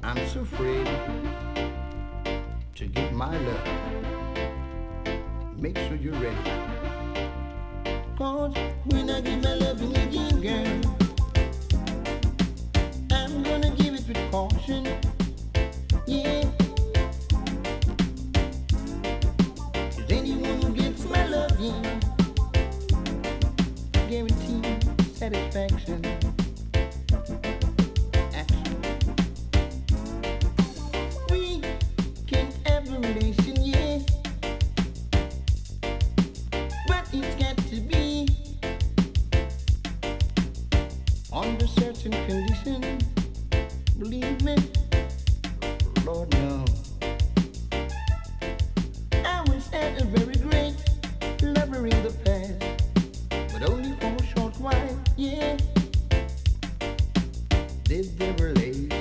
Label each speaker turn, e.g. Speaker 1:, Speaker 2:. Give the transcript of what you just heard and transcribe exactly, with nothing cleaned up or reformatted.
Speaker 1: I'm so afraid to give my love. Make sure you're ready. Cause when I give my loving again, girl, I'm gonna give it with caution. Yeah. Cause anyone who gets my loving guarantee satisfaction. Action. We can have a relation, yeah, but it's got to be under certain conditions. Believe me, Lord no. I once had a very great lover in the past, but only for a short while, yeah. Did the relation